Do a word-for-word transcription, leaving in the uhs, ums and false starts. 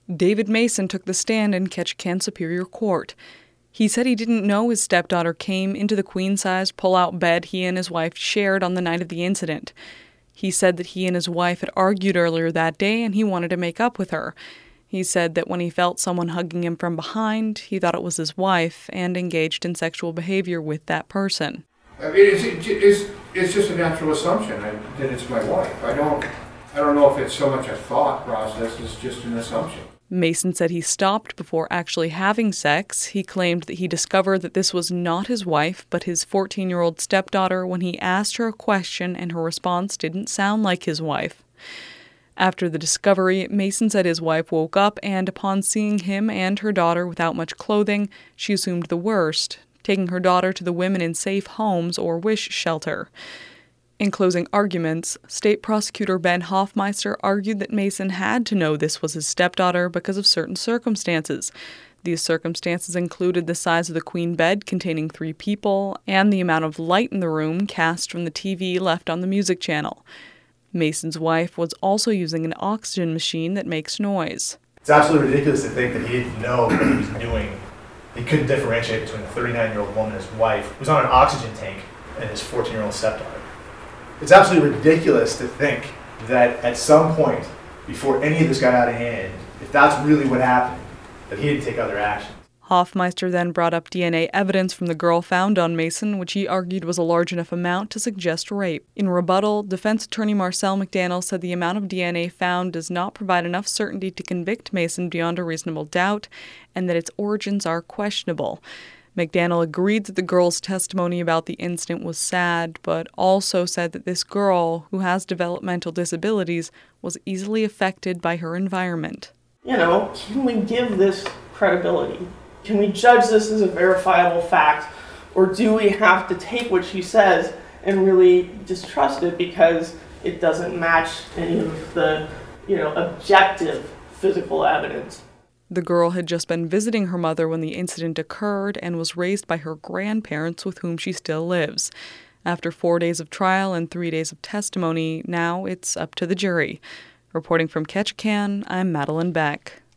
David Mason took the stand in Ketchikan Superior Court. He said he didn't know his stepdaughter came into the queen-sized pull-out bed he and his wife shared on the night of the incident. He said that he and his wife had argued earlier that day and he wanted to make up with her. He said that when he felt someone hugging him from behind, he thought it was his wife and engaged in sexual behavior with that person. I mean, it's, it's, it's just a natural assumption that it's my wife. I don't, I don't know if it's so much a thought process, it's just an assumption. Mason said he stopped before actually having sex. He claimed that he discovered that this was not his wife, but his fourteen-year-old stepdaughter when he asked her a question and her response didn't sound like his wife. After the discovery, Mason said his wife woke up and upon seeing him and her daughter without much clothing, she assumed the worst, taking her daughter to the Women in Safe Homes or WISH shelter. In closing arguments, State Prosecutor Ben Hoffmeister argued that Mason had to know this was his stepdaughter because of certain circumstances. These circumstances included the size of the queen bed containing three people and the amount of light in the room cast from the T V left on the music channel. Mason's wife was also using an oxygen machine that makes noise. It's absolutely ridiculous to think that he didn't know what he was doing. He couldn't differentiate between a thirty-nine-year-old woman and his wife who was on an oxygen tank and his fourteen-year-old stepdaughter. It's absolutely ridiculous to think that at some point, before any of this got out of hand, if that's really what happened, that he didn't take other actions. Hoffmeister then brought up D N A evidence from the girl found on Mason, which he argued was a large enough amount to suggest rape. In rebuttal, defense attorney Marcel McDaniel said the amount of D N A found does not provide enough certainty to convict Mason beyond a reasonable doubt, and that its origins are questionable. McDaniel agreed that the girl's testimony about the incident was sad, but also said that this girl, who has developmental disabilities, was easily affected by her environment. You know, can we give this credibility? Can we judge this as a verifiable fact? Or do we have to take what she says and really distrust it because it doesn't match any of the, you know, objective physical evidence? The girl had just been visiting her mother when the incident occurred and was raised by her grandparents with whom she still lives. After four days of trial and three days of testimony, now it's up to the jury. Reporting from Ketchikan, I'm Madeline Beck.